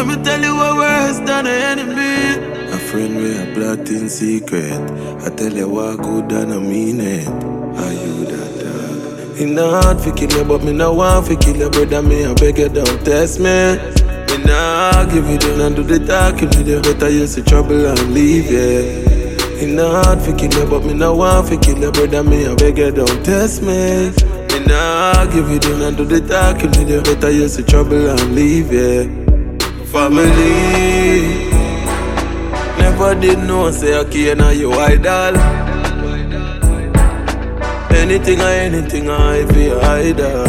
Let me tell you what worse than an enemy. A friend with a plot in secret. I tell you what good and I mean it. Are you that dog? It not hard for kill you, but me no want for kill you, brother. Me I beg you don't test me. Me nah give you the and do the talking with you. Better you see trouble and leave it. It not hard for kill you, but me no want for kill you, brother. Me I beg you don't test me. Me nah give you the and do the talking with you. Better you see trouble and leave it. Family. Never did know say I can't you idol. Anything I feel idol.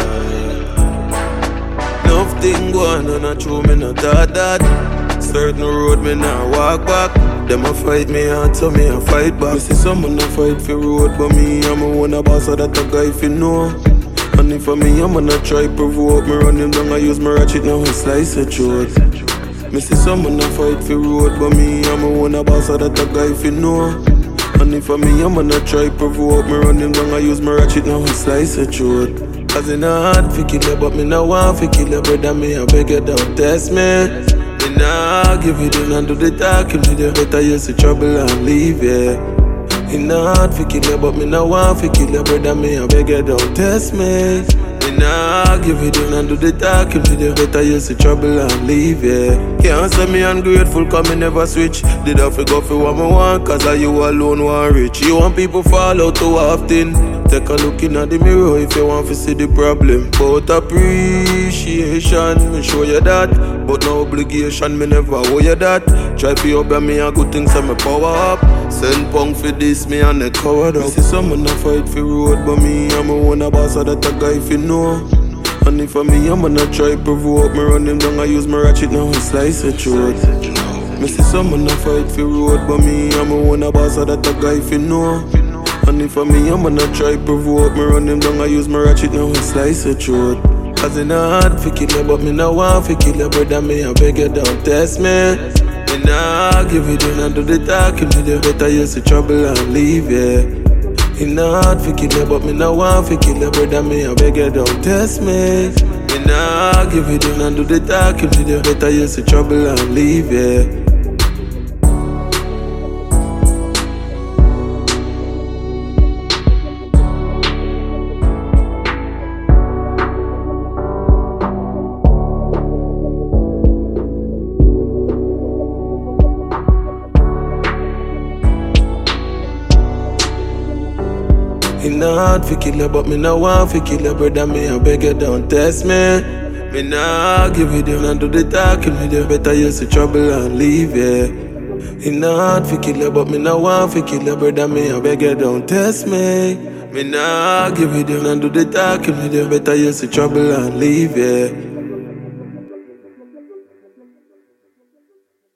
Enough thing going on, I true me not thought that. Certain road me not walk back. Them a fight me hard, so me a fight back. Me see someone a fight for road, but me I'm a one boss, so that a guy fi know. And if for me I'm gonna try provoke me, run him down, I use my ratchet now and slice a throat. Me see someone a fight for road, but me I'm a one boss, so that a guy fi know. And if for me I'm gonna try provoke me, run him down, I use my ratchet now and slice a throat. Cause it not hard fi kill you, but me no want fi kill you, brother. Me I beg you don't test me. Me nah give you the and do the talking with you. Better you see trouble and leave it. It not hard fi kill you, but me no want fi kill you, brother. Me I beg you don't test me. Me nah give you the and do the talking with you. Better you see trouble and leave it. Can't say me ungrateful, cause me never switch. Did I go for what me want, cause I you alone want rich. You want people fall out too often. Take a look in at the mirror if you want to see the problem. But appreciation, me show you that. But no obligation, me never owe you that. Try to obey me a good thing, so me power up. Send punk for this, me and the coward up. Me see someone a fight for road, but me I'm a one boss, so that a guy fi know. And if for me I'm gonna try provoke me, run him down, I use my ratchet now and slice a throat. Me see someone a fight for road, but me I'm a one boss, so that a guy fi know. And if for me I'm gonna try provoke me, run him down, I use my ratchet now and slice a throat. Cause it not hard for kill you, but me no want for kill you, brother. Me I beg you don't test me. Me nah give you the and do the talking with you. Better you see trouble and leave it. It not hard for kill you, but me no want for kill you, brother. Me I beg you don't test me. Me nah give you the and do the talking with you. Better you see trouble and leave it. It not hard for kill you, but me no want for kill you, brother. Me I beg you don't test me. Me nah give you the and do the talking with you. Better you see trouble and leave it. It not hard for kill you, but me no want for kill you, brother. Me I beg you don't test me. Me nah give you the and do the talking with you. Better you see trouble and leave it.